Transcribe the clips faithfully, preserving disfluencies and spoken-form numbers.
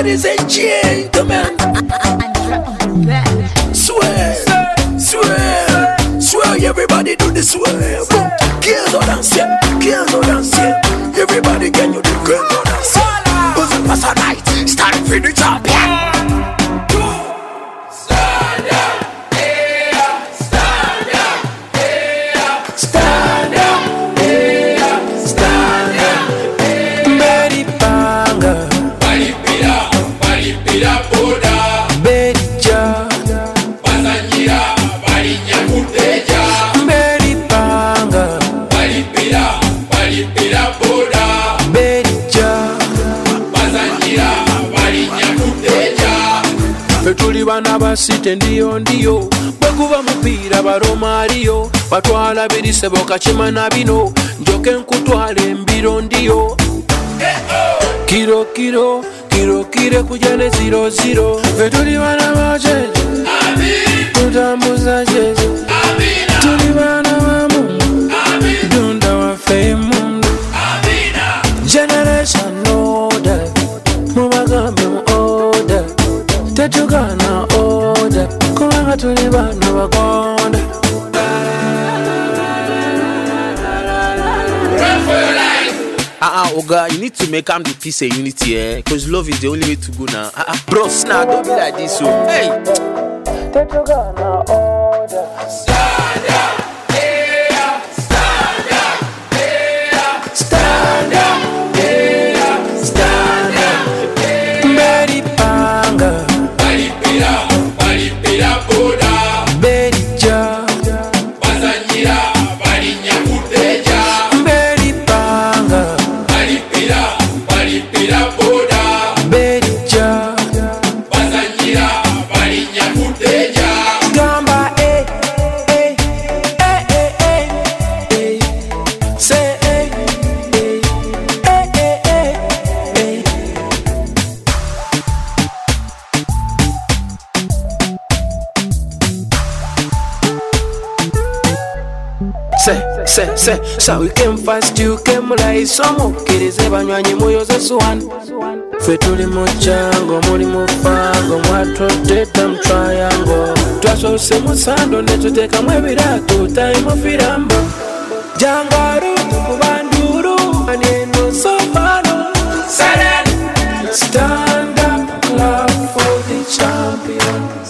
Ladies and gentlemen, swear, swear, swear, everybody do the swear. Girls on dancing, girls on dancing. Everybody can you do girls on dancing. Who's the pass a night? Start for the job, yeah. Stand up, yeah. Stand up, yeah. Stand up, yeah. Stand up, yeah. Betty Panga, Bali Pira, Bali Pira Boda, Betty Ja, Pasanyira, Bali Nyakuteja, Betty Panga, Bali Pira, Bali Pira Boda, Betty Ja, Pasanyira, Bali Nyakuteja. Fetuli bana basite ndiyo ndiyo bweguba mupiira baromaariyo batwala birisebo kachimana bino njoke nkutwala embiro ndiyo kiro kiro kiro kire kujane ziro ziro fetuli bana bajeje tutambuza jeje tuli bana wa Mungu dunda wafe mundu generation order mubagambe mu order tetugana order kubanga tuli bana bakonda. Ah, uh-uh, Oga, you need to make am the peace and unity, eh? Because love is the only way to go now. Ah, uh-uh. Bros, now nah, don't be like this, so hey. Tetugana order. Stand up, yeah. Stand up, yeah. Stand up, yeah. Stand up, yeah. Betty Panga, Bali Pira, Bali Pira Boda, Betty Ja, Pasanyira, Bali Nyakuteja, Betty Panga, Bali Pira, Bali Pira Boda, Betty Ja, Pasanyira, Bali Nyakuteja. Gamba eh eh eh eh eh eh, say eh eh eh eh eh eh. Say, say, say, so we came fast, you came like some kirize banywanyi muyoze swan. Fetuli muchango, muri mufango, mwatoteta mtriango. Twasose musando, netuteka mwebiratu, time firambo. Jangaru, tukubanduru, aneno sofano. Stand up, clap for the champions.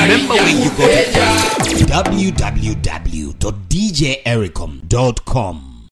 w w w dot d j ericom dot com